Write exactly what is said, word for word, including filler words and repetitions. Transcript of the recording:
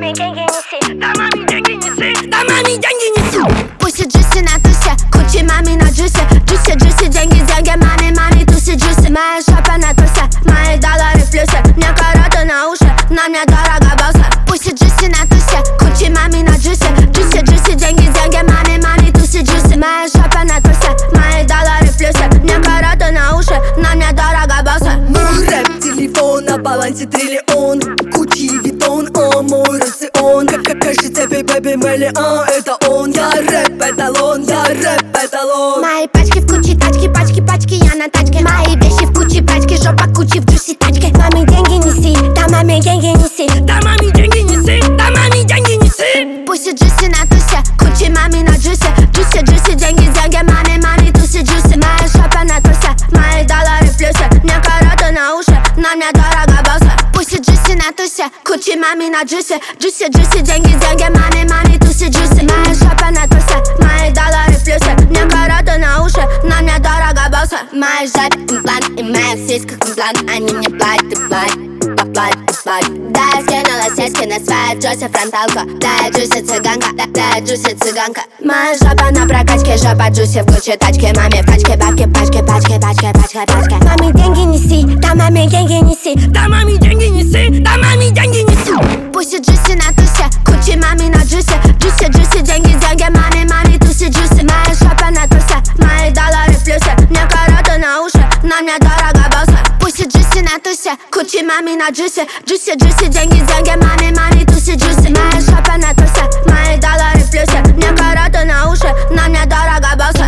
маме деньги неси, да маме деньги неси, да маме деньги неси. Пусть джуси на тусе, кучи маме на джусе, джуси, джуси, деньги, деньги, маме, маме, туси, джуси. Моя шапа на тусе, мои доллары в плюсе, мне караты на уши, на мне дорого босса. Пусть джуси на тусе, кучи маме на джусе, джуси, джуси, деньги, деньги, маме, маме, туси, джуси. Моя шапа на тусе, мои доллары в плюсе, мне караты на уши, на мне дорого босса. Мой рэп-телефон на балансе триллион, Гуччи, Виттон, о, мой рацион. Как кажется, бэби, миллион, это он. Я рэп-эталон, я рэп-эталон. Мои пачки в куче, тачки, пачки, пачки, я на тачке. Мои вещи в куче, пачки, жопа кучи в джуси тачке. Маме деньги неси, да маме деньги неси, да маме деньги неси, да маме деньги неси. Пусть джуси на тусе, кучи маме на джусе, джуси, джуси, деньги, деньги, маме, маме, туси, джуси. Моя шапа на тусе, мои доллары в плюсе, мне караты на уши, на мне дорого босса. Пусть джуси на тусе, кучи маме на джусе, джуси, джуси, деньги, деньги, маме, маме, туси, джуси. Моя шапа на тусе, мои доллары в плюсе, мне караты на уши, на мне дорого босса. Моя жопа имплант и моя сиська имплант, они мне платят и платят, платят и платят. Да, я скинула сиськи на свою джуси фронталку, да, я джуси цыганка, да, да, я джуси цыганка. Моя жопа на прокачке, жопа джуси в куче тачки. Маме пачки, бабки, пачки, пачки, пачки, пачки, пачки. Маме деньги неси, да маме деньги неси, да маме деньги неси, да маме деньги неси. Пусть джуси на тусе, кучи маме на джусе, джуси, джуси, деньги, деньги, маме, маме, туси, джуси. Моя шапа на тусе, мои доллары в плюсе, мне караты на уши, на мне дорого босса. Пусть джуси на тусе, кучи маме на джусе, джуси, джуси, деньги, деньги, маме, маме, туси, джуси. Моя шапа на тусе, мои доллары в плюсе, мне караты на уши, на мне дорого босса.